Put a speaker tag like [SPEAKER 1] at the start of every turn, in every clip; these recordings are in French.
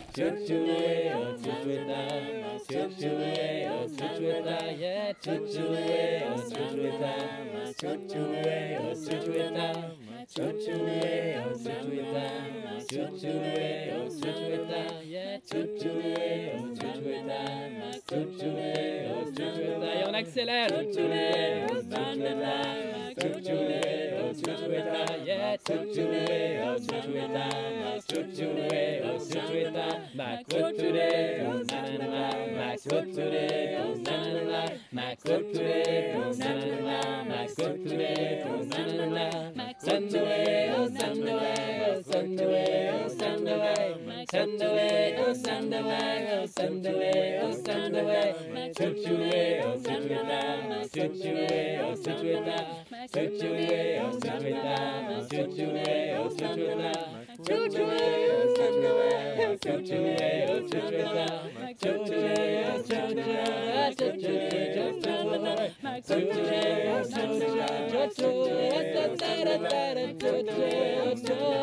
[SPEAKER 1] Chuchué, oh chuchueta, chuchué, oh chuchueta, yeah, chuchué, oh chuchueta, chuchué, oh chuchueta, chuchué, oh chuchueta, chuchué, oh chuchueta, yeah, chuchué, oh chuchueta, chuchué, oh chuchueta, et on accélère, chuchué, oh chuchueta, chuchué, oh chuchueta, yeah, chuchué, oh chuchueta, chuchué, oh chuchueta. Ma coture, oh nanana, ma coture, oh nanana, ma coture, oh nanana, ma coture, oh nanana, send away, oh send away, oh send away, oh send away, send away, oh send away, oh send away, oh send away, chuchue, oh chuchueta, chuchue, oh chuchueta, chuchue, oh chuchueta, chuchue, oh chuchueta, chuchue, oh send away, oh chuchue, oh chuchueta, chuchue, oh chuchueta, chuchue, oh chuchueta, chuchue, oh chuchueta, chuchue, oh chuchueta, chuchue, oh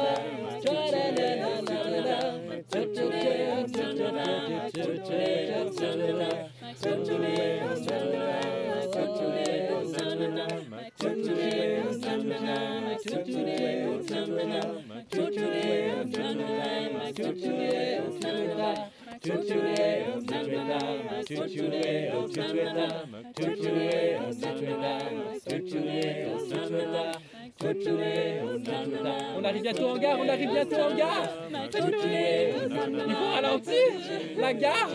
[SPEAKER 1] On arrive bientôt en gare, on arrive bientôt en gare. Il faut ralentir la gare.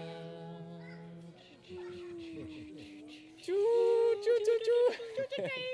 [SPEAKER 1] Chou, chou, chou, chou.